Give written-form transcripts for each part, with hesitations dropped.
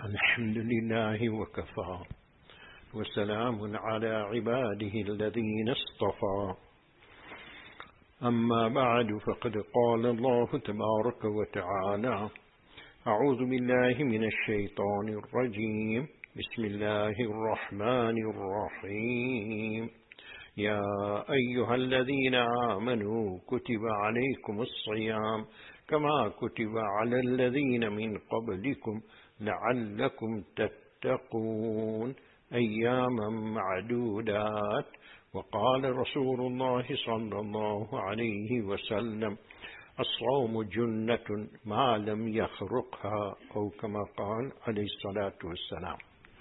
الحمد لله وكفى وسلام على عباده الذين اصطفى أما بعد فقد قال الله تبارك وتعالى أعوذ بالله من الشيطان الرجيم بسم الله الرحمن الرحيم يا أيها الذين آمنوا كتب عليكم الصيام كما كتب على الذين من قبلكم لعلكم تتقون أياما معدودات وقال رسول الله صلى الله عليه وسلم الصوم جنة ما لم يخرقها أو كما قال عليه الصلاة والسلام.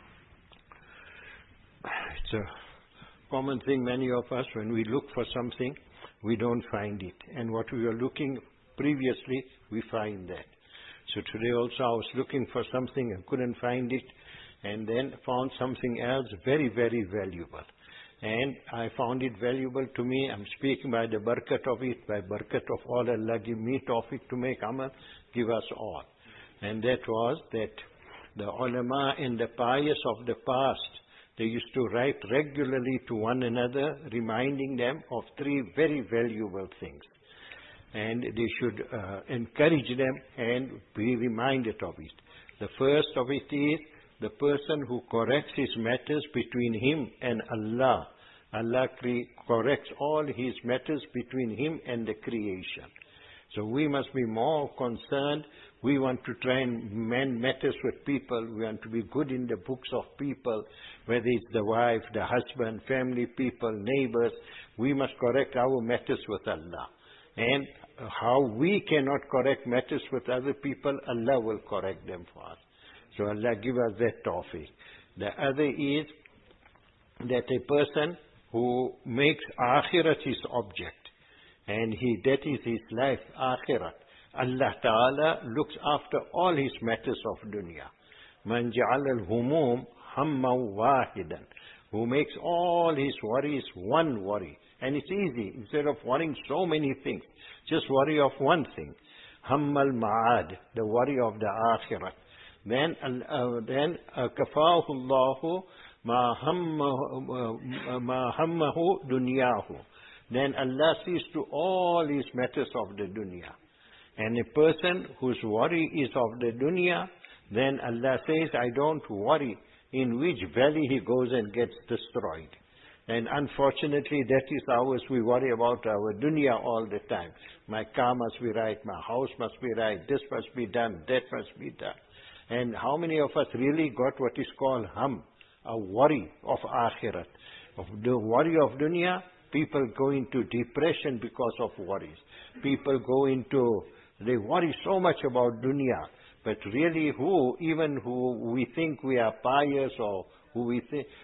It's a common thing, many of us, when we look for something, we don't find it. And what we were looking previously, we find that. So today also I was looking for something and couldn't find it, and then found something else very, very valuable. And I found it valuable to me. I'm speaking by the barakat of it, by barakat of all Allah give me tawfiq to make amal, give us all. And that was that the ulama and the pious of the past, they used to write regularly to one another, reminding them of three very valuable things. And they should encourage them and be reminded of it. The first of it is the person who corrects his matters between him and Allah. Allah corrects all his matters between him and the creation. So we must be more concerned. We want to try and mend matters with people. We want to be good in the books of people, whether it's the wife, the husband, family people, neighbors. We must correct our matters with Allah. And how we cannot correct matters with other people, Allah will correct them for us. So Allah give us that tawfiq. The other is that a person who makes akhirat his object, and that is his life, akhirat. Allah Ta'ala looks after all his matters of dunya. Man ja'ala al-humum hamman wahidan, who makes all his worries one worry. And it's easy. Instead of worrying so many things, just worry of one thing. Hammal ma'ad, the worry of the akhirat. Then kafahu Allahu ma hammahu dunyahu. Then Allah sees to all his matters of the dunya. And a person whose worry is of the dunya, then Allah says, I don't worry in which valley he goes and gets destroyed. And unfortunately, that is ours. We worry about our dunya all the time. My car must be right, my house must be right, this must be done, that must be done. And how many of us really got what is called a worry of akhirat? Of the worry of dunya, people go into depression because of worries. People they worry so much about dunya. But really who we think we are pious, or who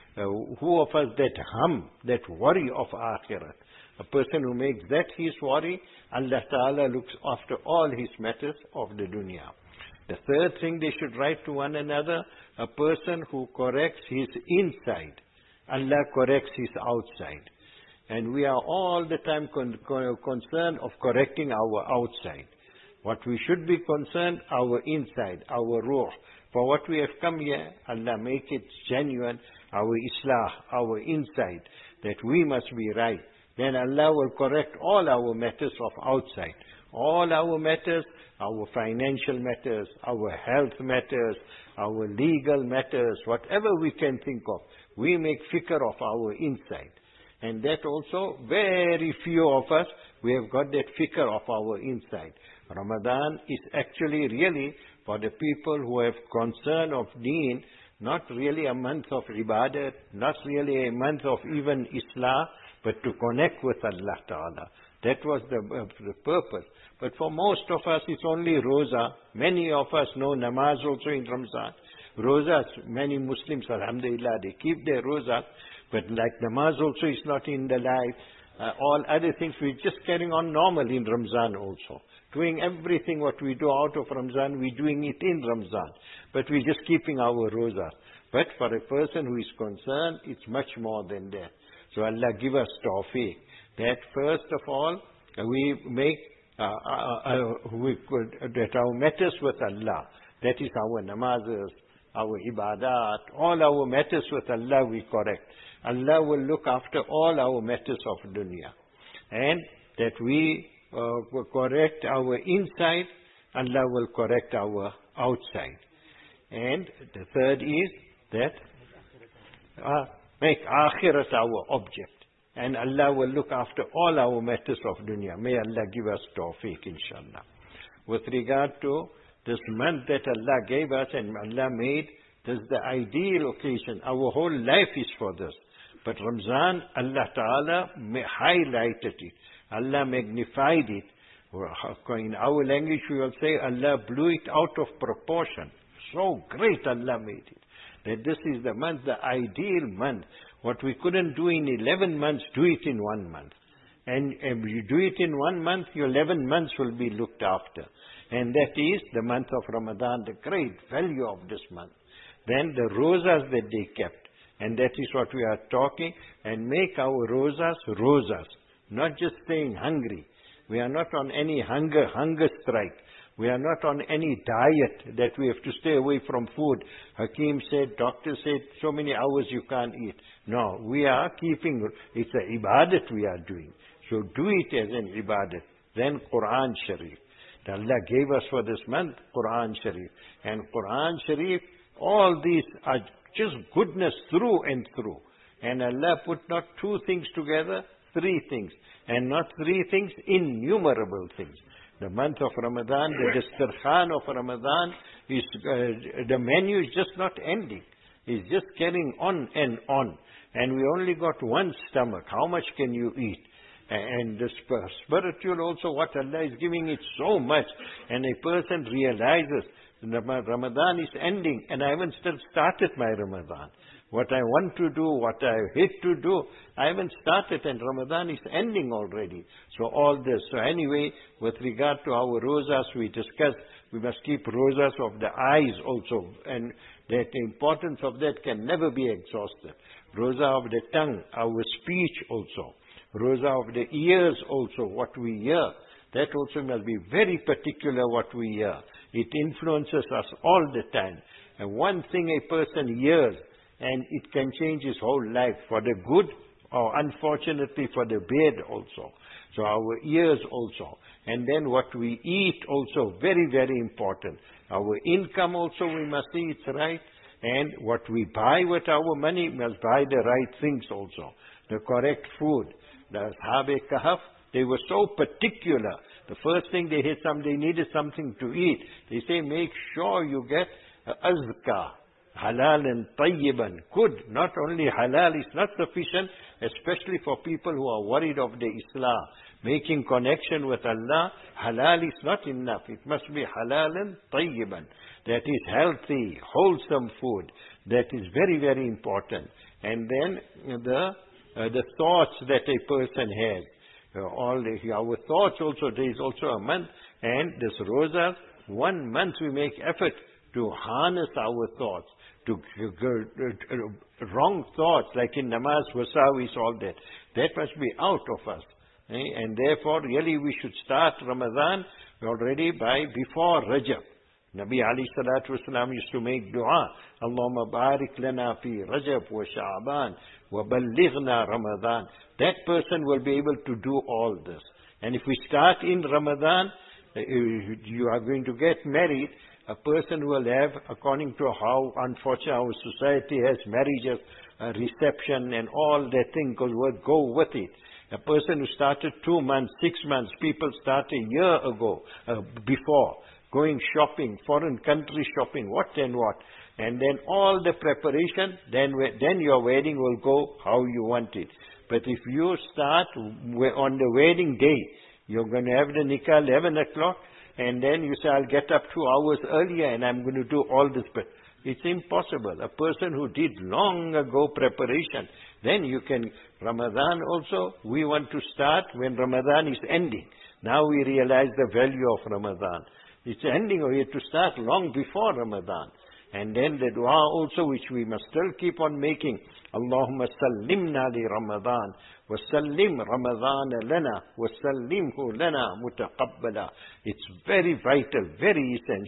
of us that worry of akhirat? A person who makes that his worry, Allah Ta'ala looks after all his matters of the dunya. The third thing they should write to one another, a person who corrects his inside, Allah corrects his outside. And we are all the time concerned of correcting our outside. What we should be concerned, our inside, our ruh. For what we have come here, Allah make it genuine, our islah, our inside, that we must be right. Then Allah will correct all our matters of outside. All our matters, our financial matters, our health matters, our legal matters, whatever we can think of, we make fikr of our inside. And that also, very few of us, we have got that fikr of our inside. Ramadan is actually really for the people who have concern of deen, not really a month of ibadat, not really a month of even islah, but to connect with Allah Ta'ala. That was the purpose. But for most of us, it's only roza. Many of us know namaz also in Ramzan. Rozas, many Muslims, alhamdulillah, they keep their rozas, but like namaz also is not in the life. All other things, we're just carrying on normal in Ramzan also. Doing everything what we do out of Ramzan, we're doing it in Ramzan. But we're just keeping our rozas. But for a person who is concerned, it's much more than that. So Allah give us tawfiq. That first of all, we make that our matters with Allah, that is our namazes, our ibadat, all our matters with Allah we correct. Allah will look after all our matters of dunya. And that we correct our inside, Allah will correct our outside. And the third is that make akhirat our object. And Allah will look after all our matters of dunya. May Allah give us tawfiq, inshallah. With regard to this month that Allah gave us and Allah made, this is the ideal occasion. Our whole life is for this. But Ramzan, Allah Ta'ala highlighted it. Allah magnified it. In our language we will say Allah blew it out of proportion. So great Allah made it. That this is the month, the ideal month. What we couldn't do in 11 months, do it in 1 month. And if you do it in 1 month, your 11 months will be looked after. And that is the month of Ramadan, the great value of this month. Then the rosas that they kept. And that is what we are talking. And make our rosas. Not just staying hungry. We are not on any hunger strike. We are not on any diet that we have to stay away from food. Hakim said, doctor said, so many hours you can't eat. No, we are keeping, it's an ibadat we are doing. So do it as an ibadat. Then Quran Sharif. Allah gave us for this month, Quran Sharif. And Quran Sharif, all these are just goodness through and through. And Allah put not 2 things together, 3 things. And not 3 things, innumerable things. The month of Ramadan, the dastarkhan of Ramadan, is, the menu is just not ending. It's just carrying on and on. And we only got one stomach. How much can you eat? And the spiritual also, what Allah is giving it so much. And a person realizes, Ramadan is ending and I haven't still started my Ramadan. What I want to do, what I hate to do, I haven't started and Ramadan is ending already. So all this. So anyway, with regard to our rosas, we discussed, we must keep rosas of the eyes also. And that the importance of that can never be exhausted. Rosa of the tongue, our speech also. Rosa of the ears also, what we hear. That also must be very particular what we hear. It influences us all the time. And one thing a person hears, and it can change his whole life for the good or unfortunately for the bad also. So our ears also. And then what we eat also, very, very important. Our income also we must see it's right. And what we buy with our money, we must buy the right things also. The correct food. The Ashab-e-Kahf, they were so particular. The first thing they needed something to eat. They say, make sure you get azka. Halal and tayyiban. Good. Not only halal is not sufficient, especially for people who are worried of the Islam. Making connection with Allah, halal is not enough. It must be halal and tayyiban. That is healthy, wholesome food. That is very, very important. And then the thoughts that a person has. Our thoughts also, there is also a month. And this Rosa, 1 month we make effort to harness our thoughts. To wrong thoughts, like in namaz, wasawis, all that. That must be out of us. And therefore, really we should start Ramadan already before Rajab. Nabi alayhi salatu wasalam used to make dua. Allahumma barik lana fi Rajab wa Sha'ban wa ballighna Ramadan. That person will be able to do all this. And if we start in Ramadan, you are going to get married. A person will have, according to how unfortunate our society has marriages, reception and all that thing go with it. A person who started 2 months, 6 months, people start a year ago, before, going shopping, foreign country shopping, what and what. And then all the preparation, then your wedding will go how you want it. But if you start on the wedding day, you're going to have the nikah 11 o'clock, and then you say, I'll get up 2 hours earlier and I'm going to do all this. But it's impossible. A person who did long ago preparation, then you can, Ramadan also, we want to start when Ramadan is ending. Now we realize the value of Ramadan. It's ending, we have to start long before Ramadan. And then the dua also, which we must still keep on making. Allahumma sallimna li Ramadan. وَسَلِّمْ رَمَضَانَ لَنَا وَسَلِّمْهُ لَنَا مُتَقَبَّلًا. It's very vital, very essential.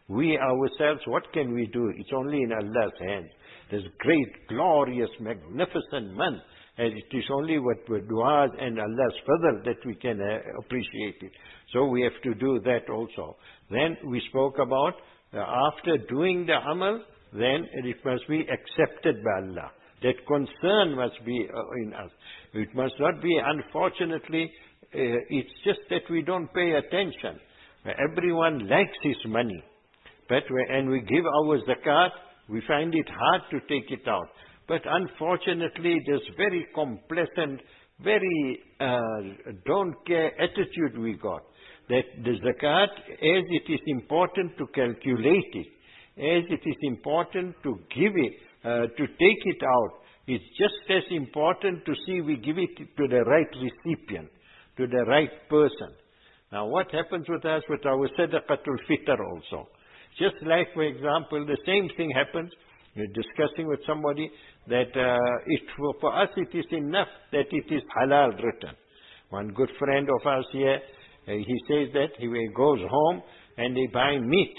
We ourselves, what can we do? It's only in Allah's hands. This great, glorious, magnificent month. And it is only with du'as and Allah's fadl that we can appreciate it. So we have to do that also. Then we spoke about after doing the amal, then it must be accepted by Allah. That concern must be in us. It must not be, unfortunately, it's just that we don't pay attention. Everyone likes his money. But and we give our zakat, we find it hard to take it out. But unfortunately, this very complacent, very don't care attitude we got. That the zakat, as it is important to calculate it, as it is important to give it, to take it out, it's just as important to see we give it to the right recipient, to the right person. Now what happens with us with our sadaqatul fitr also? Just like, for example, the same thing happens, you're discussing with somebody that for us it is enough that it is halal written. One good friend of ours here, he says that he goes home and they buy meat.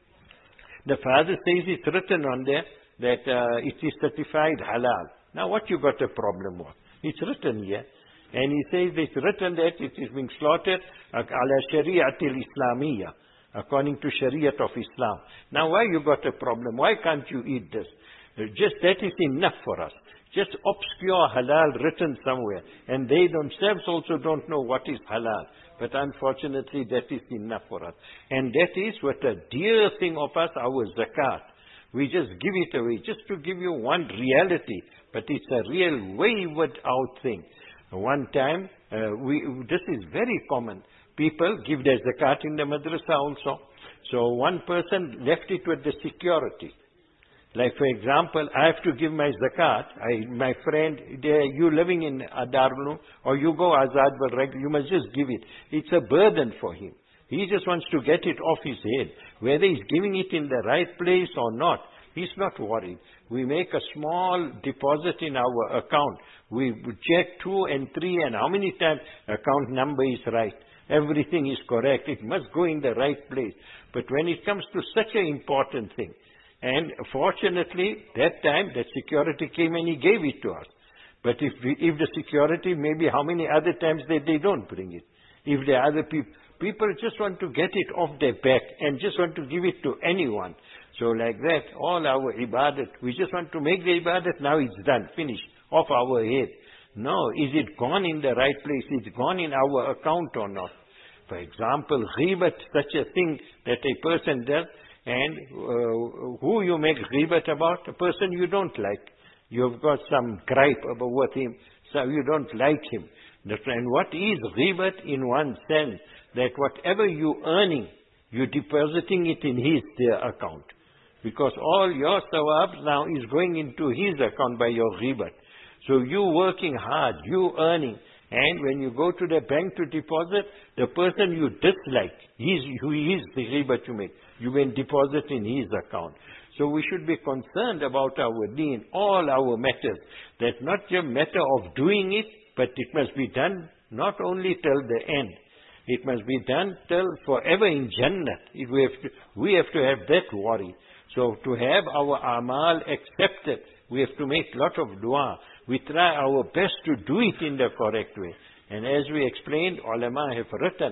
The father says it's written on there that it is certified halal. Now what you got a problem with? It's written here. And he says it's written that it is being slaughtered ala shari'atil islamiyya, according to Shariat of Islam. Now why you got a problem? Why can't you eat this? Just that is enough for us. Just obscure halal written somewhere. And they themselves also don't know what is halal. But unfortunately that is enough for us. And that is what a dear thing of us, our zakat. We just give it away, just to give you one reality. But it's a real wayward out thing. One time, this is very common. People give their zakat in the madrasa also. So one person left it with the security. Like for example, I have to give my zakat. My friend, you living in Darul, or you go Azad Balrag, you must just give it. It's a burden for him. He just wants to get it off his head. Whether he's giving it in the right place or not, he's not worried. We make a small deposit in our account. We check 2 and 3 and how many times account number is right. Everything is correct. It must go in the right place. But when it comes to such an important thing, and fortunately, that time, that security came and he gave it to us. But if the security, maybe how many other times they don't bring it. If the other people just want to get it off their back and just want to give it to anyone. So like that, all our ibadat, we just want to make the ibadat, now it's done, finished, off our head. No, is it gone in the right place? Is it gone in our account or not? For example, ghibat, such a thing that a person does, and who you make ghibat about? A person you don't like. You've got some gripe with him, so you don't like him. And what is ghibat in one sense? That whatever you earning, you're depositing it in his account. Because all your sawab now is going into his account by your ghibat. So you working hard, you earning, and when you go to the bank to deposit, the person you dislike, who is the ghibat you make, you can deposit in his account. So we should be concerned about our deen, all our matters, that not just a matter of doing it, but it must be done not only till the end. It must be done till forever in Jannah. We have to have that worry. So to have our amal accepted, we have to make lot of dua. We try our best to do it in the correct way. And as we explained, ulama have written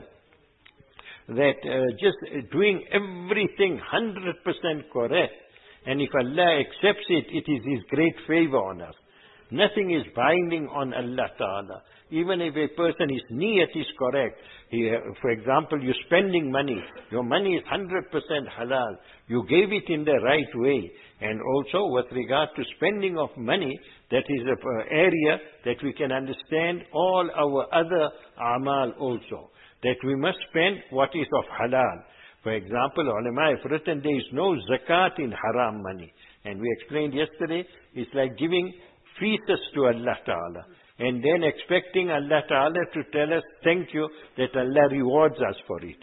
that just doing everything 100% correct, and if Allah accepts it, it is His great favor on us. Nothing is binding on Allah Ta'ala. Even if a person, his niyat is correct. For example, you're spending money. Your money is 100% halal. You gave it in the right way. And also with regard to spending of money, that is an area that we can understand all our other amal also. That we must spend what is of halal. For example, ulama have written there is no zakat in haram money. And we explained yesterday, it's like giving fetus to Allah Ta'ala. And then expecting Allah Ta'ala to tell us, thank you, that Allah rewards us for it.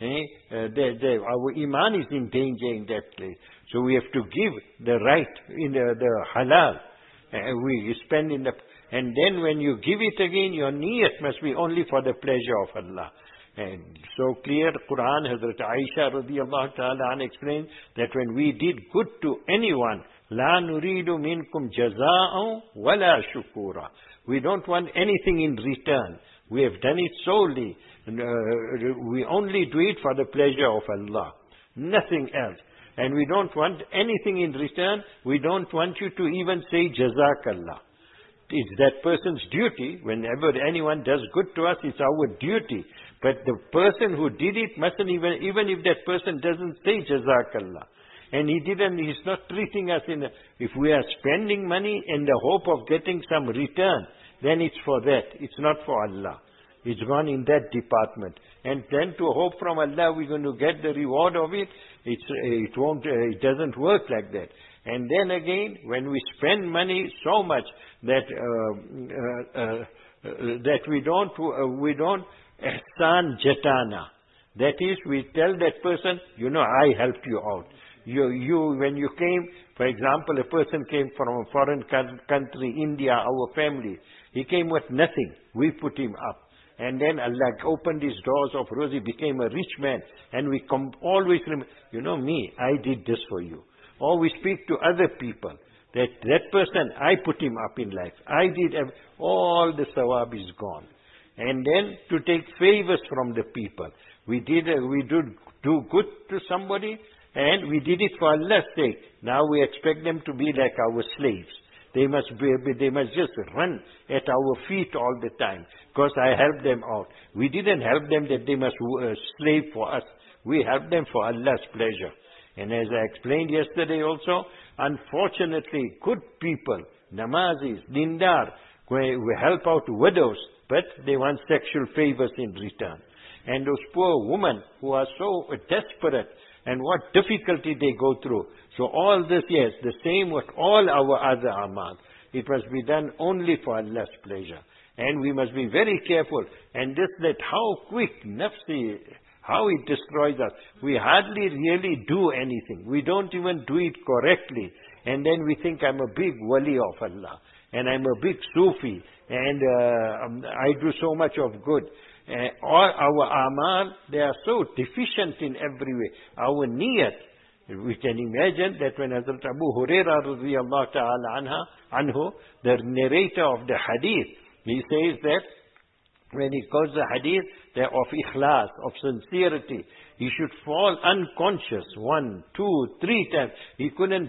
Our iman is in danger in that place. So we have to give the right, in the halal. We spend in the... And then when you give it again, your niyat must be only for the pleasure of Allah. And so clear, Quran, Hazrat Aisha radiallahu ta'ala explains that when we did good to anyone, La nuridu minkum jaza'an wala shukura. We don't want anything in return. We have done it solely. We only do it for the pleasure of Allah. Nothing else. And we don't want anything in return. We don't want you to even say Jazakallah. It's that person's duty. Whenever anyone does good to us, it's our duty. But the person who did it mustn't even if that person doesn't say Jazakallah. And he's not treating us if we are spending money in the hope of getting some return, then it's for that. It's not for Allah. It's gone in that department. And then to hope from Allah we're going to get the reward of it, it doesn't work like that. And then again, when we spend money so much that we don't ihsan jatana. That is, we tell that person, I helped you out. When you came, for example, a person came from a foreign country, India, our family. He came with nothing. We put him up. And then Allah opened his doors of rose. He became a rich man. And we always remember, me, I did this for you. Or we speak to other people. That person, I put him up in life. I did, all the sawab is gone. And then to take favors from the people. We did do good to somebody, and we did it for Allah's sake. Now we expect them to be like our slaves. They must just run at our feet all the time, because I helped them out. We didn't help them that they must slave for us. We helped them for Allah's pleasure. And as I explained yesterday also, unfortunately, good people, namazis, dindar, we help out widows, but they want sexual favors in return. And those poor women who are so desperate, and what difficulty they go through. So all this, yes, the same with all our other amal. It must be done only for Allah's pleasure. And we must be very careful. And that how quick nafsi, how it destroys us. We hardly really do anything. We don't even do it correctly. And then we think, I'm a big wali of Allah. And I'm a big Sufi. And I do so much of good. All our amal, they are so deficient in every way. Our niyat, we can imagine that when Hazrat Abu Hurairah radiyallahu ta'ala anhu, the narrator of the hadith, he says that when he quotes the hadith of ikhlas, of sincerity, he should fall unconscious 1, 2, 3 times. He couldn't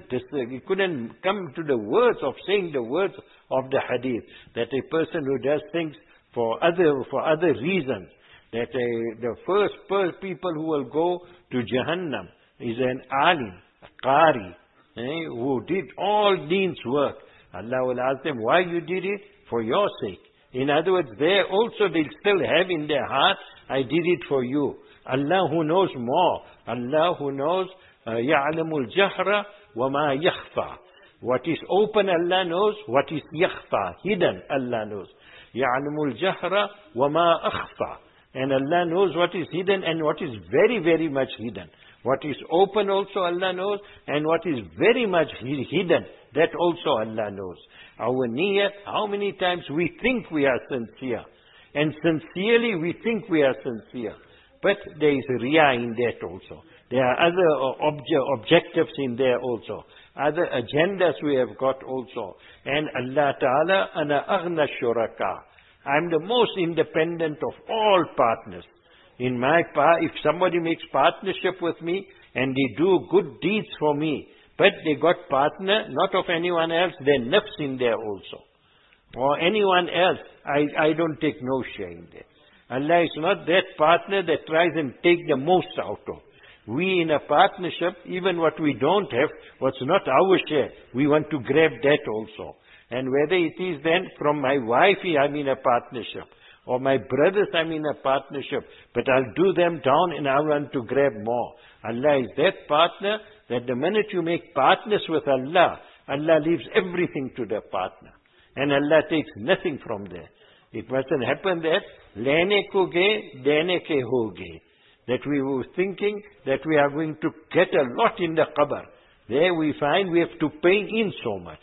come to the words of saying the words of the hadith. That a person who does things for other reasons, that the first people who will go to Jahannam is an alim, a qari, who did all deen's work. Allah will ask them, why you did it? For your sake. In other words, there also they'll still have in their heart, I did it for you. Allah who knows more. Allah who knows, يَعْلَمُ الْجَهْرَ وَمَا يَخْفَى. What is open, Allah knows. What is yakhfa, hidden, Allah knows. يَعْلَمُ الْجَهْرَ وَمَا أَخْفَى. And Allah knows what is hidden and what is very, very much hidden. What is open also Allah knows, and what is very much hidden, that also Allah knows. Our niyat, how many times we think we are sincere, and sincerely we think we are sincere. But there is riya in that also. There are other objectives in there also. Other agendas we have got also. And Allah Ta'ala, ana aghna shuraka. I'm the most independent of all partners. In my if somebody makes partnership with me and they do good deeds for me, but they got partner, not of anyone else, their nafs in there also. Or anyone else, I don't take no share in there. Allah is not that partner that tries and take the most out of. We in a partnership, even what we don't have, what's not our share, we want to grab that also. And whether it is then from my wife, I'm in a partnership, or my brothers, I'm in a partnership, but I'll do them down and I want to grab more. Allah is that partner that the minute you make partners with Allah, Allah leaves everything to the partner. And Allah takes nothing from there. It mustn't happen that lene ko ge, dene ke hoge. That we were thinking that we are going to get a lot in the qabr. There we find we have to pay in so much.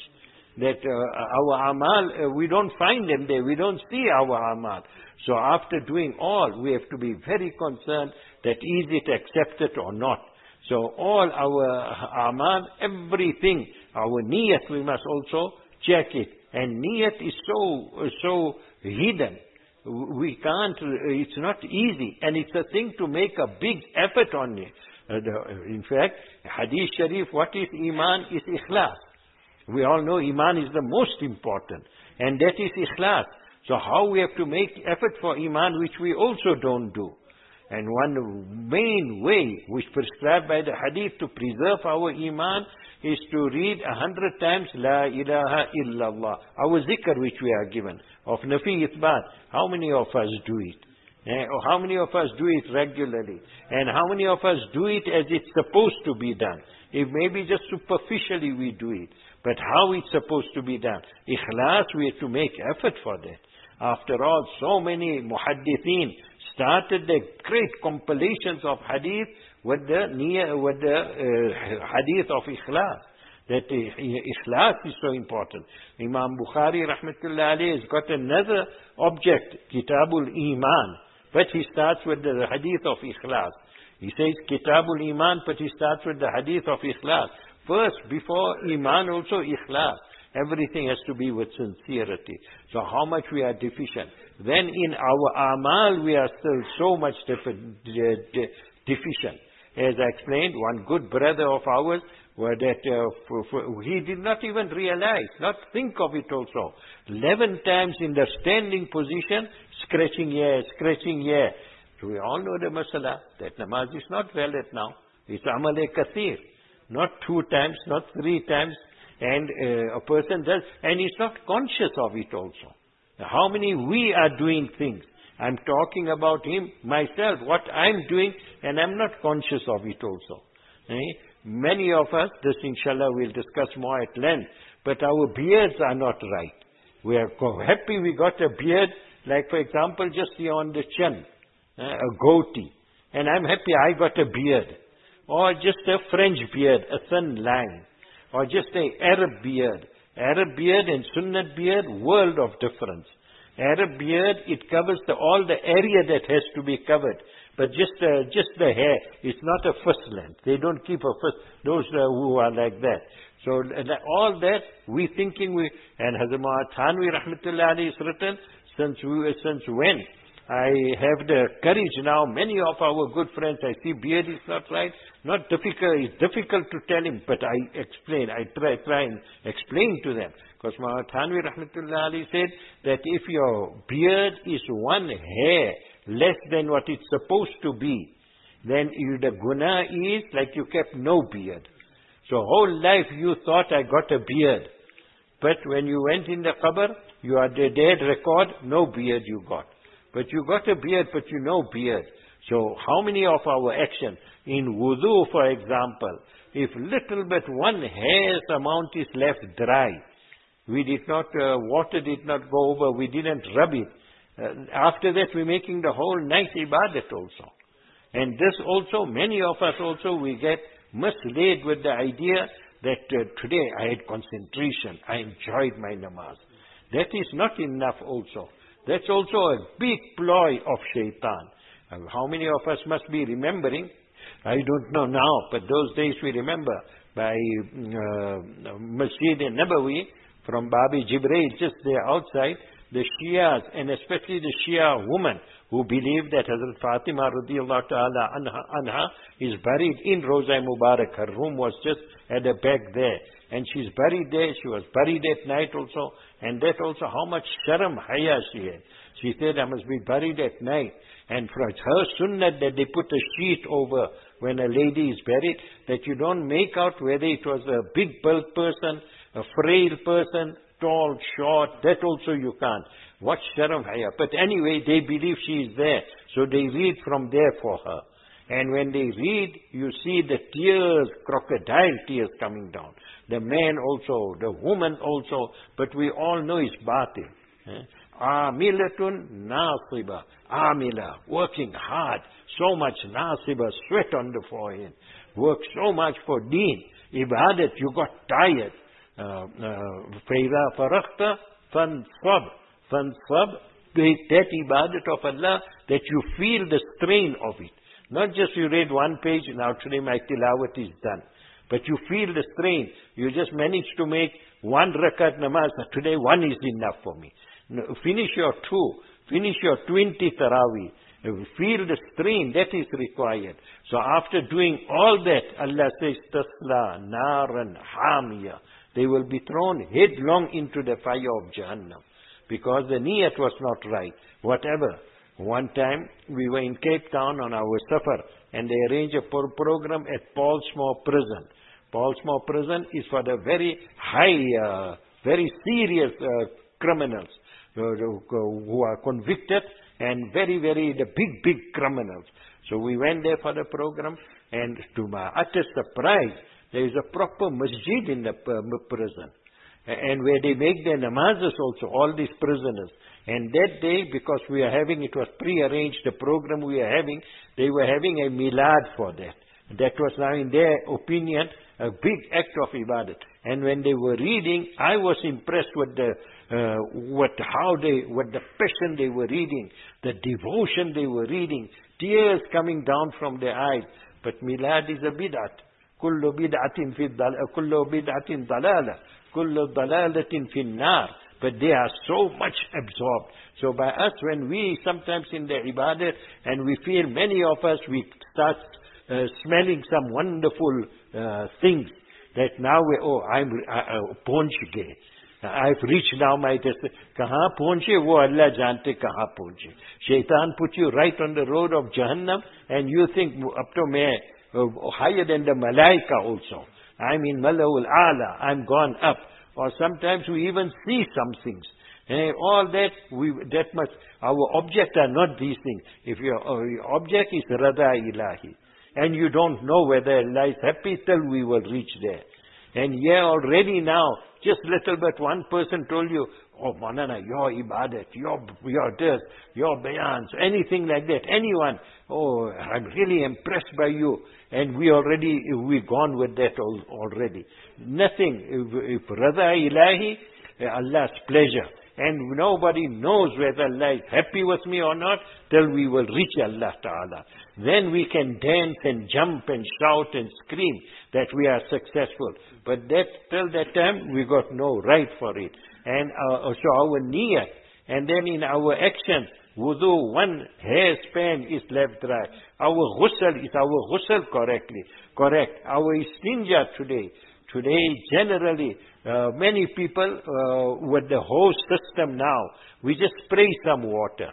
that our amal, we don't find them there. We don't see our amal. So after doing all, we have to be very concerned that is it accepted or not. So all our amal, everything, our niyat, we must also check it. And niyat is so hidden. We can't, it's not easy. And it's a thing to make a big effort on it. In fact, Hadith Sharif, what is Iman? Is Ikhlas. We all know Iman is the most important. And that is Ikhlas. So how we have to make effort for Iman, which we also don't do. And one main way which prescribed by the Hadith to preserve our Iman is to read 100 times La ilaha illallah. Our zikr which we are given of Nafi Ithbat. How many of us do it? Or how many of us do it regularly? And how many of us do it as it's supposed to be done? If maybe just superficially we do it. But how it's supposed to be done? Ikhlas, we have to make effort for that. After all, so many muhaddithin started the great compilations of hadith with the hadith of Ikhlas. That Ikhlas is so important. Imam Bukhari rahmatullah alayhi has got another object, Kitabul Iman. But he starts with the hadith of Ikhlas. He says Kitabul Iman, but he starts with the hadith of Ikhlas. First, before Iman also Ikhlas. Everything has to be with sincerity. So how much we are deficient. Then in our amal we are still so much deficient. As I explained, one good brother of ours, he did not even realize, not think of it also. 11 times in the standing position, scratching here, scratching here. So we all know the masala, that namaz is not valid now. It's amal-e-kathir. Not 2 times, not 3 times. And a person does, and he's not conscious of it also. How many we are doing things? I'm talking about him, myself, what I'm doing, and I'm not conscious of it also. Many of us, this inshallah we'll discuss more at length, but our beards are not right. We are happy we got a beard, like for example, just here on the chin, a goatee. And I'm happy I got a beard. Or just a French beard, a thin line. Or just an Arab beard. Arab beard and Sunnat beard, world of difference. Arab beard, it covers all the area that has to be covered. But just the hair, it's not a first length. They don't keep a first, those who are like that. So all that, we thinking and Hazrat Thanvi rahmatullah alayhi is written, since when I have the courage now, many of our good friends, I see beard is not right, not difficult, it's difficult to tell him, but I explain, I try and explain to them. Because Muhammad Thanvi rahmatullah alayhi said that if your beard is one hair less than what it's supposed to be, then the guna is like you kept no beard. So whole life you thought I got a beard. But when you went in the qabr, you are the dead record, no beard you got. But you got a beard, but you no beard. So how many of our action, in wudu for example, if little bit one hair's amount is left dry, we did not, water did not go over, we didn't rub it. After that we're making the whole night ibadat also. And this also, many of us also, we get misled with the idea that today I had concentration, I enjoyed my namaz. That is not enough also. That's also a big ploy of shaitan. How many of us must be remembering? I don't know now, but those days we remember by Masjid Nabawi from Babi Jibreel, just there outside, the Shias, and especially the Shia woman who believe that Hazrat Fatima radiallahu ta'ala anha is buried in Roza Mubarak. Her room was just at the back there. And she's buried there. She was buried at night also. And that also, how much sharam haya she had. She said, I must be buried at night. And for her sunnah that they put a sheet over when a lady is buried, that you don't make out whether it was a big built person, a frail person, tall, short, that also you can't. What sharam haya. But anyway, they believe she is there. So they read from there for her. And when they read, you see the tears, crocodile tears coming down. The man also, the woman also, but we all know it's batil. Amilatun nasiba. Amila, working hard, so much nasiba, sweat on the forehead. Work so much for deen. Ibadat, you got tired. فَإِذَا فَرَغْتَ فَانْصَبْ. Fansab, that ibadat of Allah, that you feel the strain of it. Not just you read one page, now today my tilawat is done. But you feel the strain. You just manage to make one rakat namaz. Today one is enough for me. Finish your 2. Finish your 20 tarawih. Feel the strain, that is required. So after doing all that, Allah says, Tasla naran hamiya. They will be thrown headlong into the fire of Jahannam. Because the niyat was not right. Whatever. One time, we were in Cape Town on our safar, and they arranged a program at Paulsmoor Prison. Paulsmoor Prison is for the very high, very serious criminals who are convicted, and very, very, the big criminals. So we went there for the program, and to my utter surprise, there is a proper masjid in the prison. And where they make their namazes also, all these prisoners. And that day, because we are having, it was pre-arranged, the program we are having, they were having a milad for that. That was now, in their opinion, a big act of ibadat. And when they were reading, I was impressed with the passion they were reading, the devotion they were reading, tears coming down from their eyes. But milad is a bid'at. Kullu bid'atin dalala. Kullu dalalatin fin nar. But they are so much absorbed. So by us, when we sometimes in the ibadat, and we feel, many of us, we start smelling some wonderful things, that now I'm pਹੁंच गए. I've reached now my destination. Kahan pਹੁंचे wo Allah jante kahan pਹੁंचे. Shaitan put you right on the road of Jahannam, and you think up to me higher than the malaika also. I'm in Mala'ul A'la. I'm gone up. Or sometimes we even see some things. All that much. Our object are not these things. If your object is Rada Ilahi, and you don't know whether Allah is happy till we will reach there. And here already now, just little bit, one person told you, oh Manana, your ibadat, your this, your bayans, anything like that, anyone, oh, I'm really impressed by you. And we've gone with that already. Nothing. If Rada Ilahi, Allah's pleasure. And nobody knows whether Allah is happy with me or not till we will reach Allah Ta'ala. Then we can dance and jump and shout and scream that we are successful. But till that time, we got no right for it. And so our niyat, and then in our actions, wudu, one hair span is left dry. Our ghusl, is our ghusl correct? Our istinja today generally, many people with the hose system now, we just spray some water.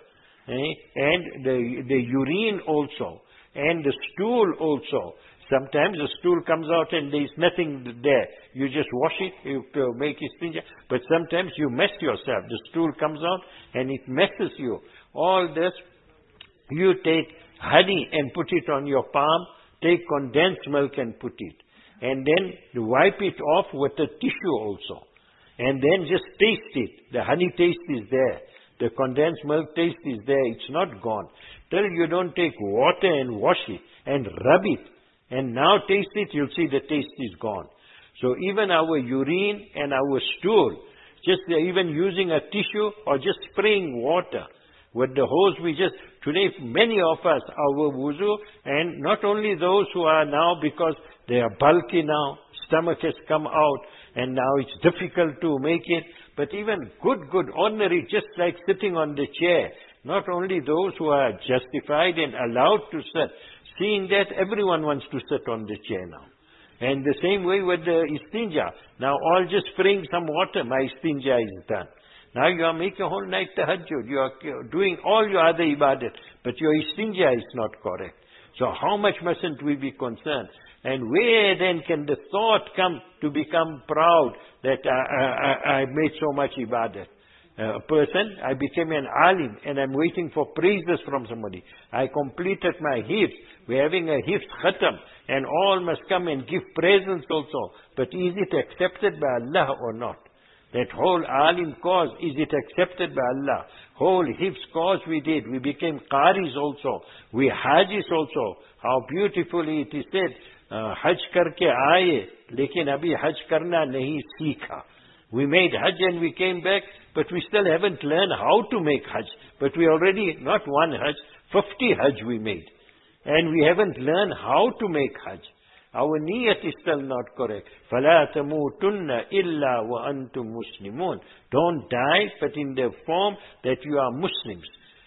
And the urine also, and the stool also. Sometimes the stool comes out and there is nothing there. You just wash it, you make istinja. But sometimes you mess yourself. The stool comes out and it messes you. All this, you take honey and put it on your palm, take condensed milk and put it. And then you wipe it off with a tissue also. And then just taste it. The honey taste is there. The condensed milk taste is there. It's not gone. Till you don't take water and wash it and rub it. And now taste it, you'll see the taste is gone. So even our urine and our stool, just even using a tissue or just spraying water with the hose, today many of us, our wuzu, and not only those who are now, because they are bulky now, stomach has come out, and now it's difficult to make it, but even good, ordinary, just like sitting on the chair, not only those who are justified and allowed to sit, seeing that everyone wants to sit on the chair now. And the same way with the istinja. Now all just spraying some water, my istinja is done. Now you are making a whole night tahajjud. You are doing all your other ibadat, but your istinja is not correct. So how much mustn't we be concerned? And where then can the thought come to become proud that I made so much ibadat? A person, I became an alim and I'm waiting for praises from somebody. I completed my hifz. We're having a hifz khatam and all must come and give presents also. But is it accepted by Allah or not? That whole alim cause, is it accepted by Allah? Whole hifz cause we did. We became qaris also. We hajis also. How beautifully it is said, hajj karke aaye, lekin abhi Hajj karna nahi seekha. We made Hajj and we came back, but we still haven't learned how to make Hajj. But we already, not one Hajj, 50 Hajj we made. And we haven't learned how to make Hajj. Our niyat is still not correct. فَلَا تَمُوتُنَّ إِلَّا وَأَنْتُمْ مُسْلِمُونَ. Don't die, but in the form that you are Muslims.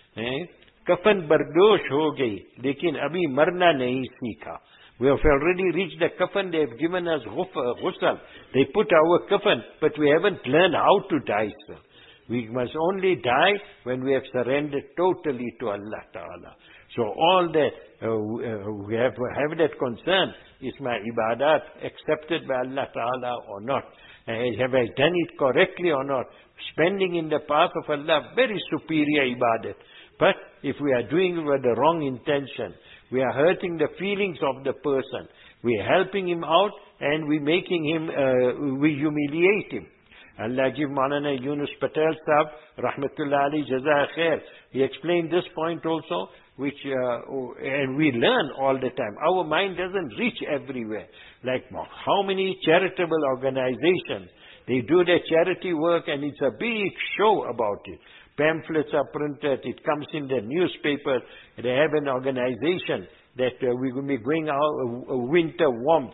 Kafan bardosh ho gayi, lekin abhi marna nahi seekha. We have already reached the kafan, they have given us ghusl. They put our kafan, but we haven't learned how to die, sir. We must only die when we have surrendered totally to Allah Ta'ala. So all that, we have that concern, is my ibadat accepted by Allah Ta'ala or not? Have I done it correctly or not? Spending in the path of Allah, very superior ibadat. But if we are doing it with the wrong intention, we are hurting the feelings of the person, we are helping him out, and we making him, we humiliate him. Allah give Maulana Yunus Patel Sahab, Rahmatullah Ali, Jazaa Khair. He explained this point also, which, and we learn all the time. Our mind doesn't reach everywhere. Like how many charitable organizations, they do their charity work and it's a big show about it. Pamphlets are printed, it comes in the newspaper, they have an organization that we're going to be going out, winter warmth,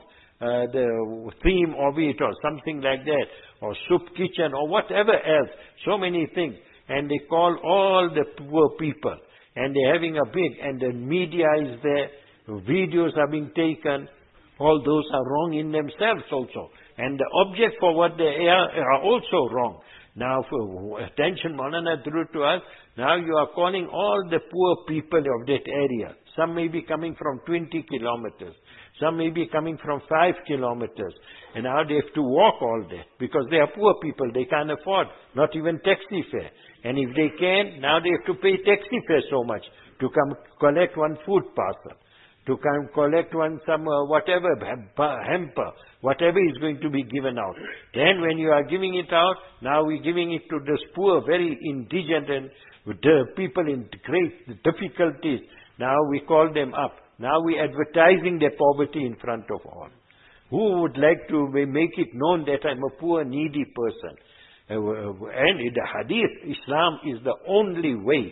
the theme of it or something like that, or soup kitchen or whatever else, so many things. And they call all the poor people, and they're having a big, and the media is there, videos are being taken, all those are wrong in themselves also. And the object for what they are also wrong. Now, for attention Maulana drew to us, now you are calling all the poor people of that area. Some may be coming from 20 kilometers. Some may be coming from 5 kilometers. And now they have to walk all that. Because they are poor people, they can't afford, not even taxi fare. And if they can, now they have to pay taxi fare so much to come collect one food parcel, to come collect one whatever, hamper, whatever is going to be given out. Then when you are giving it out, now we're giving it to this poor, very indigent and people in great difficulties. Now we call them up. Now we're advertising their poverty in front of all. Who would like to make it known that I'm a poor, needy person? And in the hadith, Islam is the only way,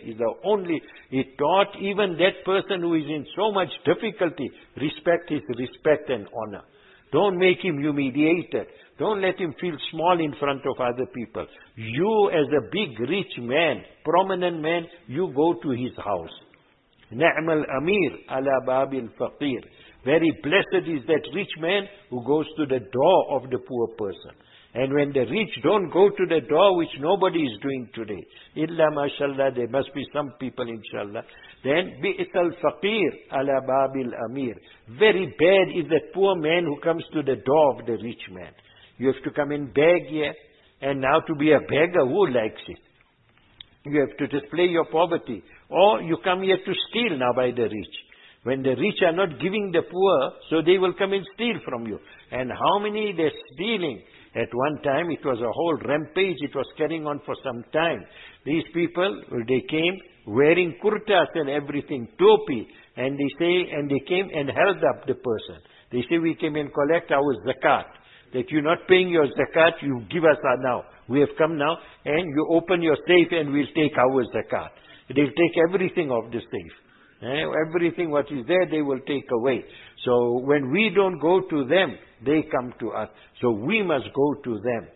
it taught even that person who is in so much difficulty, respect his respect and honor. Don't make him humiliated. Don't let him feel small in front of other people. You as a big, rich man, prominent man, you go to his house. Na'mal Amir ala babil faqir. Very blessed is that rich man who goes to the door of the poor person. And when the rich don't go to the door, which nobody is doing today, illa mashallah, there must be some people inshallah, then bi'sal faqir ala babil amir. Very bad is that poor man who comes to the door of the rich man. You have to come and beg here, and now to be a beggar, who likes it? You have to display your poverty. Or you come here to steal now by the rich. When the rich are not giving the poor, so they will come and steal from you. And how many they're stealing? At one time, it was a whole rampage. It was carrying on for some time. These people, they came wearing kurtas and everything, topi, and they came and held up the person. They say, we came and collect our zakat. That you're not paying your zakat, you give us now. We have come now, and you open your safe and we'll take our zakat. They'll take everything of the safe. Everything what is there, they will take away. So when we don't go to them, they come to us. So we must go to them.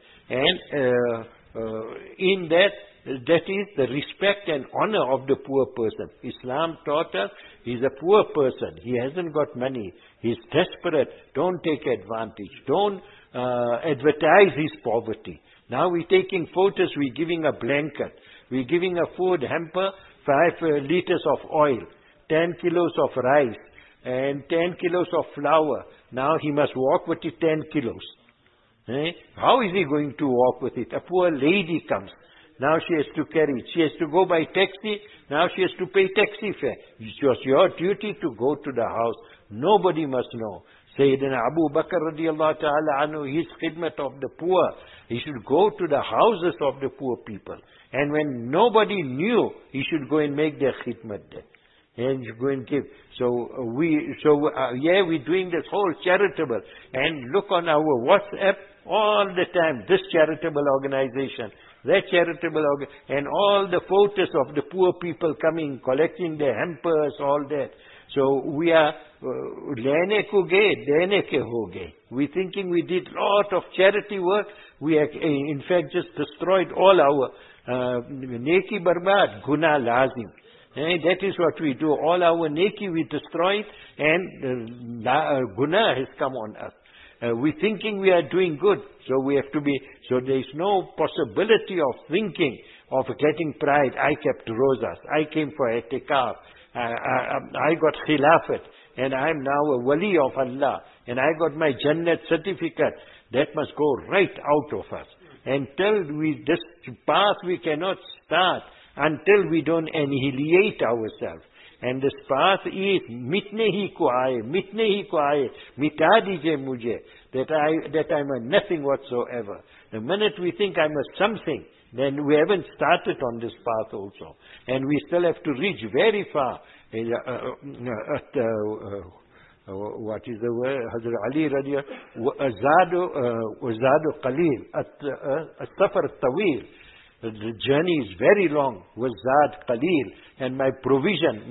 And in that is the respect and honor of the poor person. Islam taught us, he's a poor person. He hasn't got money. He's desperate. Don't take advantage. Don't advertise his poverty. Now we're taking photos, we're giving a blanket. We're giving a food hamper, 5 liters of oil, 10 kilos of rice, and 10 kilos of flour. Now he must walk with it 10 kilos. How is he going to walk with it? A poor lady comes. Now she has to carry it. She has to go by taxi. Now she has to pay taxi fare. It was your duty to go to the house. Nobody must know. Sayyidina Abu Bakr radiallahu ta'ala anhu, his khidmat of the poor, he should go to the houses of the poor people. And when nobody knew, he should go and make their khidmat there. and you go and give. We're doing this whole charitable, and look on our WhatsApp all the time, this charitable organization, that charitable and all the photos of the poor people coming, collecting their hampers, all that. So we are lene ko gaye, dene ke ho gaye. We thinking we did lot of charity work. We have, in fact, just destroyed all our neki barbad, guna lazim. That is what we do. All our neki we destroy, and guna has come on us. We thinking we are doing good, so we have to be. So there is no possibility of thinking of getting pride. I kept rosas. I came for etikaf. I got khilafat, and I am now a wali of Allah, and I got my Jannat certificate. That must go right out of us. Until this path we cannot start until we don't annihilate ourselves. And this path is mitne hi ko aaye, mita dije mujhe, that I'm a nothing whatsoever. The minute we think I'm a something, then we haven't started on this path also. And we still have to reach very far. What is the word? Hazrat Ali radiyallahu azadu qaleel, as-safar tawil. The journey is very long. Wazad qaleel, and my provision,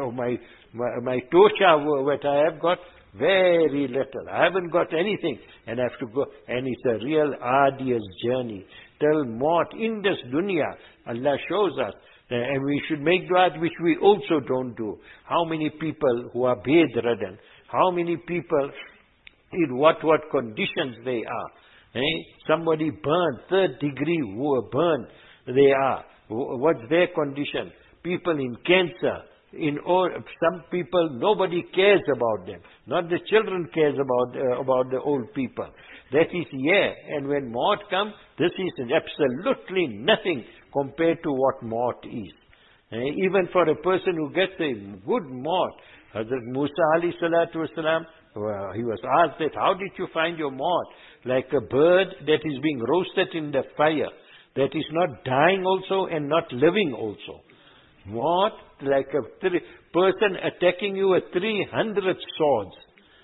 my tosha, what I have got, very little. I haven't got anything, and I have to go. And it's a real arduous journey. Till Maut in this dunya, Allah shows us. And we should make dua, which we also don't do. How many people who are bedridden, how many people in what conditions they are. Somebody burned, 3rd degree burn they are. What's their condition? People in cancer, some people, nobody cares about them. Not the children cares about the old people. That is and when Maut comes, this is absolutely nothing compared to what Maut is. Even for a person who gets a good Maut, Hazrat Musa alayhi salatu wasalam, he was asked that, how did you find your Maut? Like a bird that is being roasted in the fire, that is not dying also and not living also. Maut, like a person attacking you with 300 swords.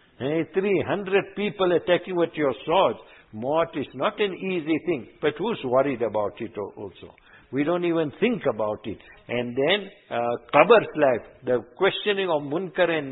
300 people attacking with your swords. Maut is not an easy thing. But who's worried about it also? We don't even think about it. And then, Qabr's life, the questioning of Munkar and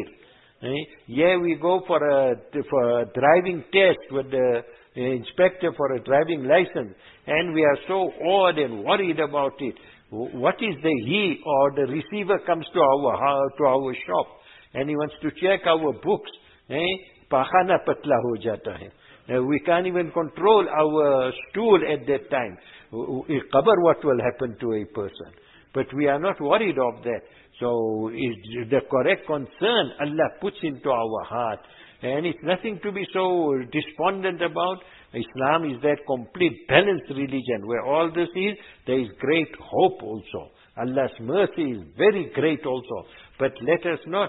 Nakir. We go for a driving test with the inspector for a driving license, and we are so awed and worried about it. What is he or the receiver comes to our shop, and he wants to check our books. Pakhana patla ho jata hai. We can't even control our stool at that time. Qabr, what will happen to a person? But we are not worried of that. So the correct concern Allah puts into our heart. And it's nothing to be so despondent about. Islam is that complete balanced religion. Where all this is, there is great hope also. Allah's mercy is very great also. But let us not,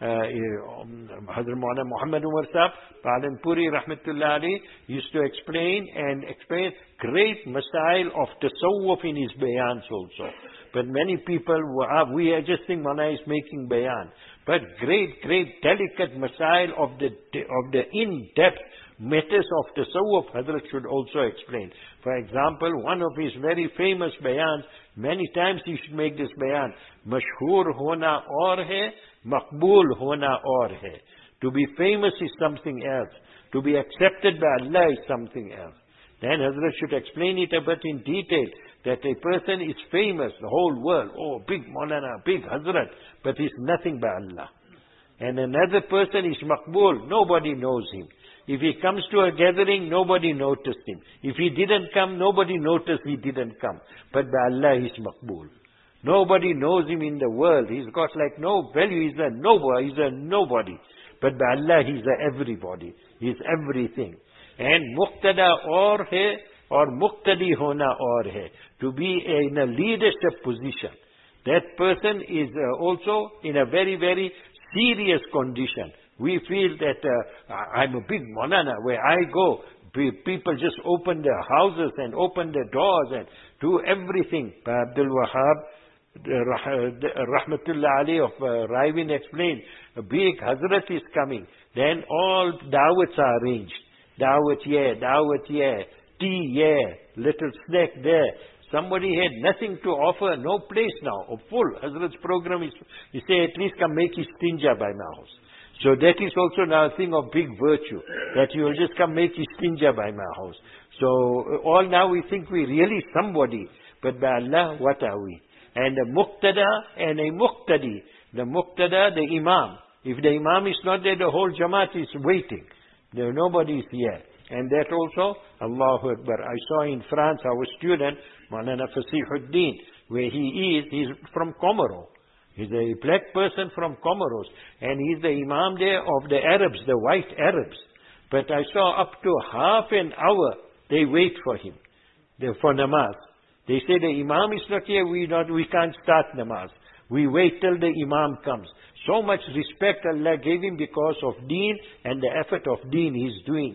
Hazrat Maulana Muhammad Umar Sahib, Palanpuri Rahmatullah Ali, used to explain great masail of tasawwuf in his bayans also. But many people, we are just think Maulana is making bayan. But great delicate masail of the in-depth matters of tasawwuf, Hazrat should also explain. For example, one of his very famous bayans, many times he should make this bayan, Mashhoor hona aur hai, Maqbool hona aur hai. To be famous is something else. To be accepted by Allah is something else. Then Hazrat should explain it a bit in detail, that a person is famous, the whole world, big Maulana, big Hazrat, but he's nothing by Allah. And another person is Maqbool, nobody knows him. If he comes to a gathering, nobody noticed him. If he didn't come, nobody noticed he didn't come. But by Allah, he's Maqbool. Nobody knows him in the world. He's got like no value. He's a nobody. But by Allah, he's a everybody. He's everything. And Muqtada aur hai, or Muqtadi hona aur hai. To be in a leadership position. That person is also in a very, very serious condition. We feel that I'm a big Maulana. Where I go, people just open their houses and open their doors and do everything. By Abdul Wahab, Rahmatullah Ali of Raivin explained, a big Hazrat is coming. Then all dawats are arranged. Dawat here, tea here, little snack there. Somebody had nothing to offer, no place now, full. Hazrat's program is, he say, at least come make istinja by my house. So that is also now a thing of big virtue, that you will just come make istinja by my house. So all now we think we really somebody, but by Allah, what are we? And a muqtada and a muqtadi. The muqtada, the imam. If the imam is not there, the whole jamaat is waiting. There nobody is here. And that also, Allahu Akbar. I saw in France our student, Maulana Fasihuddin, where he is, he's from Comoro. He's a black person from Comoros. And he's the imam there of the Arabs, the white Arabs. But I saw up to half an hour, they wait for him, for namaz. They say the imam is not here, we can't start namaz. We wait till the imam comes. So much respect Allah gave him because of deen and the effort of deen he's doing.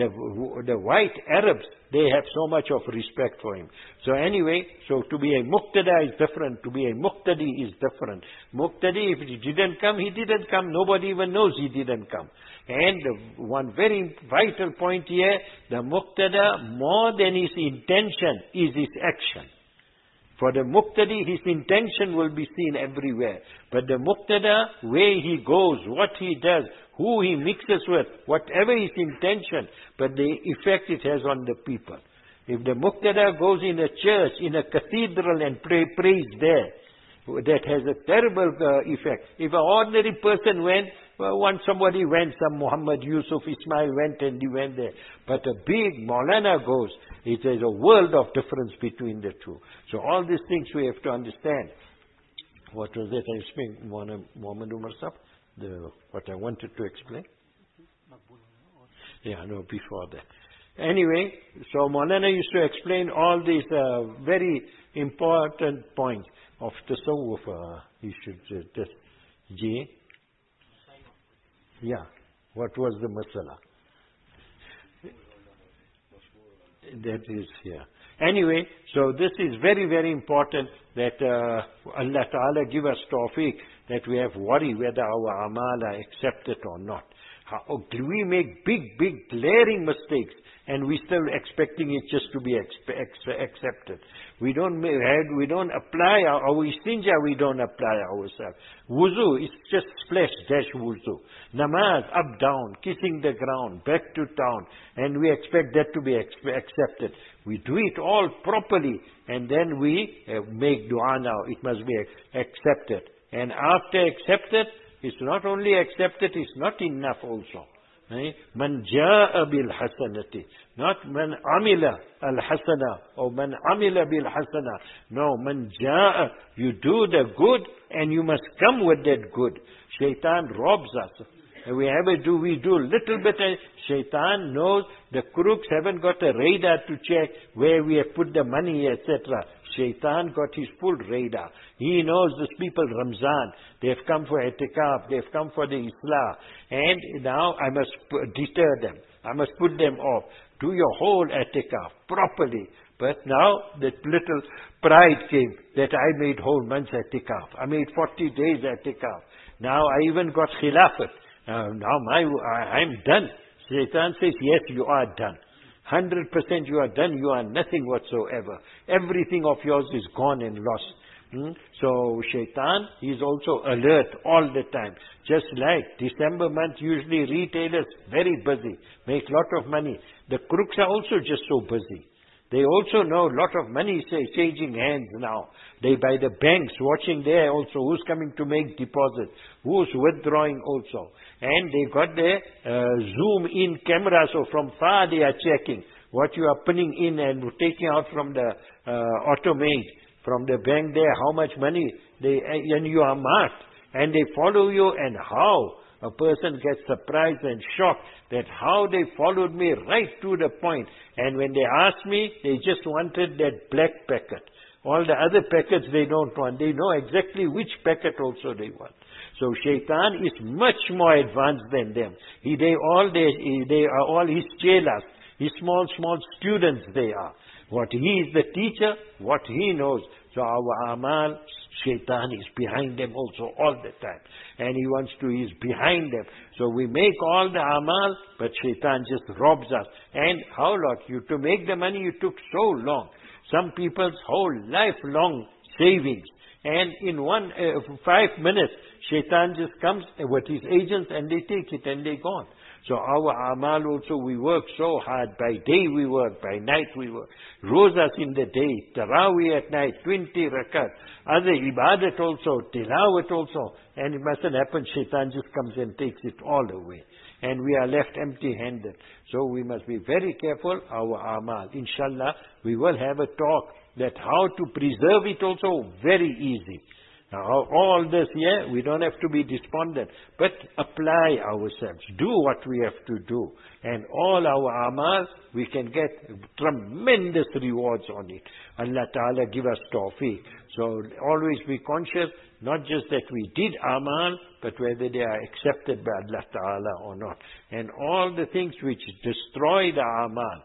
The white Arabs, they have so much of respect for him. So anyway, so to be a muqtada is different. To be a muqtadi is different. Muqtadi, if he didn't come, he didn't come. Nobody even knows he didn't come. And one very vital point here, the muqtada, more than his intention, is his action. For the muqtadi, his intention will be seen everywhere. But the muqtada, where he goes, what he does, who he mixes with, whatever his intention, but the effect it has on the people. If the muqtada goes in a church, in a cathedral and prays there, that has a terrible effect. If an ordinary person went, somebody went, some Muhammad Yusuf Ismail went and he went there. But a big Maulana goes, it is a world of difference between the two. So all these things we have to understand. What was that I explained, Muhammad Umar Sahib? What I wanted to explain? Yeah, no, before that. Anyway, so Maulana used to explain all these very important points of tasawwuf. He should just, yeah, what was the masala? That is here. Anyway, so this is very, very important that Allah Ta'ala give us tawfiq, that we have worry whether our amal are accepted or not. Do we make big, big glaring mistakes and we still expecting it just to be accepted? We don't apply our istinja, we don't apply ourselves. Wuzu is just splash, dash wuzu. Namaz, up, down, kissing the ground, back to town, and we expect that to be accepted. We do it all properly, and then we make dua now. It must be accepted. And after accepted, it's not only accepted, it's not enough also. Man ja'a bil hasanati. Not man amila al hasana or man amila bil hasana. No, man ja'a. You do the good and you must come with that good. Shaitan robs us. And we do little bit. Shaitan knows the crooks haven't got a radar to check where we have put the money, etc. Shaitan got his full radar. He knows these people, Ramzan, they've come for itikaf, they've come for the Islah, and now I must deter them. I must put them off. Do your whole itikaf properly. But now that little pride came that I made whole month's itikaf. I made 40 days itikaf. Now I even got khilafat. I'm done. Shaitan says, yes, you are done. 100% you are done, you are nothing whatsoever. Everything of yours is gone and lost. So Shaitan is also alert all the time. Just like December month, usually retailers very busy, make lot of money. The crooks are also just so busy. They also know a lot of money is changing hands now. They by the banks watching there also who's coming to make deposits, who's withdrawing also. And they got their zoom in camera, so from far they are checking what you are putting in and taking out from the automate, from the bank there, how much money, and you are marked. And they follow you, and how a person gets surprised and shocked that how they followed me right to the point. And when they asked me, they just wanted that black packet. All the other packets they don't want. They know exactly which packet also they want. So Shaitan is much more advanced than them. They are all his chelas, his small students they are. What he is the teacher, what he knows. So our amal Shaitan is behind them also all the time. And he's behind them. So we make all the amal, but Shaitan just robs us. And how long? To make the money, it took so long. Some people's whole lifelong savings. And in 5 minutes, Shaitan just comes with his agents and they take it and they're gone. So our amal also, we work so hard. By day we work, by night we work. Rozas in the day, Taraweeh at night, 20 rakat. Other ibadat also, tilawat also. And it mustn't happen, Shaitan just comes and takes it all away. And we are left empty-handed. So we must be very careful, our amal. Inshallah, we will have a talk that how to preserve it also, very easy. Now, all this here, we don't have to be despondent, but apply ourselves. Do what we have to do. And all our amal, we can get tremendous rewards on it. Allah Ta'ala give us tawfiq. So always be conscious, not just that we did amal, but whether they are accepted by Allah Ta'ala or not. And all the things which destroy the amal.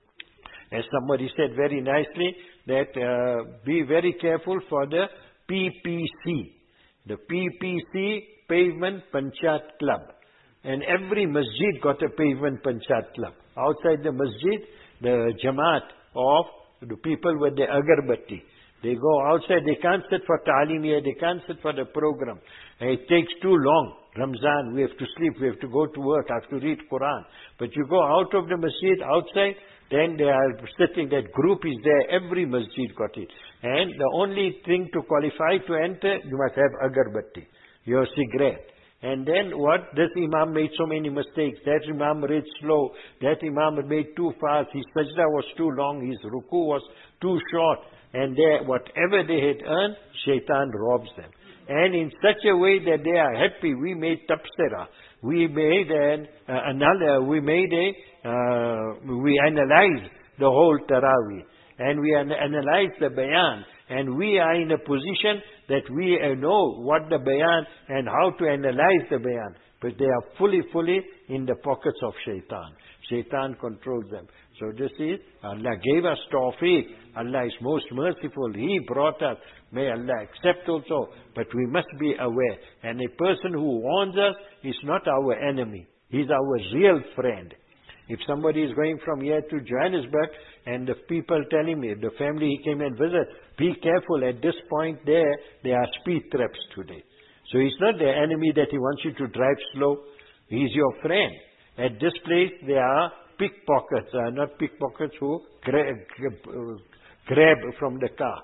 As somebody said very nicely, that be very careful for the PPC, the PPC, Pavement Panchayat Club. And every masjid got a Pavement Panchayat Club. Outside the masjid, the Jamaat of the people with the agarbatti. They go outside, they can't sit for ta'aleem here, they can't sit for the program. And it takes too long. Ramzan, we have to sleep, we have to go to work, I have to read Quran. But you go out of the masjid, outside, then they are sitting, that group is there, every masjid got it. And the only thing to qualify to enter, you must have agarbatti, your cigarette. And then what? This Imam made so many mistakes, that Imam read slow, that Imam made too fast, his sajda was too long, his ruku was too short. And whatever they had earned, Shaitan robs them. And in such a way that they are happy, we made tafsirah. We made we analyzed the whole Taraweeh. And we analyzed the bayan. And we are in a position that we know what the bayan and how to analyze the bayan. But they are fully in the pockets of Shaitan. Shaitan controls them. So this is, Allah gave us tawfiq. Allah is most merciful. He brought us. May Allah accept also. But we must be aware. And a person who warns us is not our enemy. He's our real friend. If somebody is going from here to Johannesburg and the people tell him, the family he came and visit, be careful, at this point there are speed traps today. So he's not the enemy that he wants you to drive slow. He's your friend. At this place there are pickpockets, not pickpockets who grab from the car.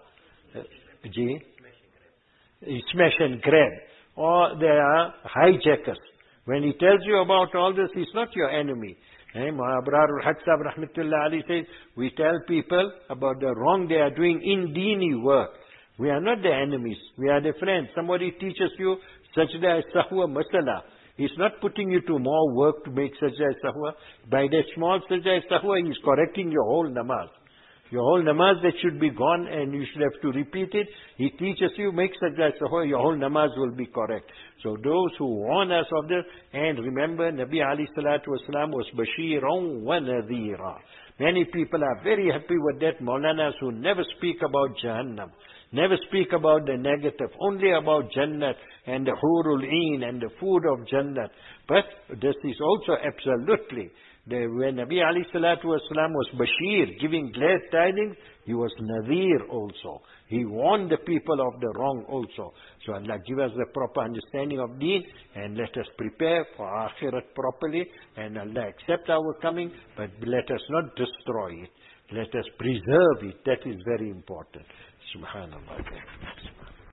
Smash and grab. Or there are hijackers. When he tells you about all this, he's not your enemy. Abrarul Haq Sahib Rahmatullah Ali says, we tell people about the wrong they are doing in dini work. We are not the enemies. We are the friends. Somebody teaches you sajda sahwa masala. He's not putting you to more work to make sajda sahwa. By that small sajda sahwa, he's correcting your whole namaz. Your whole namaz that should be gone and you should have to repeat it. He teaches you, make sajda sahwa, your whole namaz will be correct. So those who warn us of this, and remember, Nabi alayhi salatu wasalam was Bashiran wa Nadhira. Many people are very happy with that Maulanas who never speak about Jahannam. Never speak about the negative, only about Jannat and the Hurul Een and the food of Jannat. But this is also absolutely, when Nabi alayhi salatu wasalam was Bashir, giving glad tidings, he was Nadhir also. He warned the people of the wrong also. So Allah give us the proper understanding of deen and let us prepare for akhirat properly, and Allah accept our coming, but let us not destroy it. Let us preserve it. That is very important. Subhanallah.